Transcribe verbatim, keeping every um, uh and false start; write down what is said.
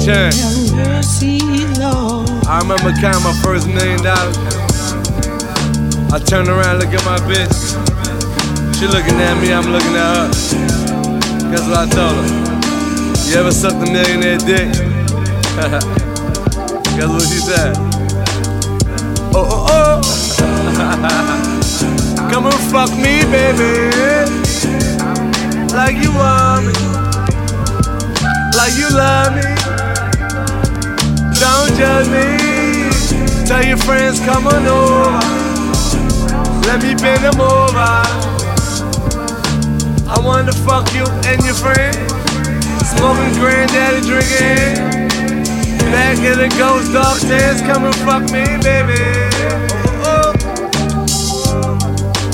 chance. I remember counting my first million dollars. I turned around, look at my bitch. She looking at me, I'm looking at her. Guess what I told her? You ever sucked a millionaire dick? Guess what she said? Oh, oh, oh. Come and fuck me, baby. Like you want me. Like you love me. Don't judge me. Tell your friends come on over. Let me bend them over. I wanna fuck you and your friend. Smoking granddaddy drinking. Back in the ghost dog stands. Come and fuck me, baby.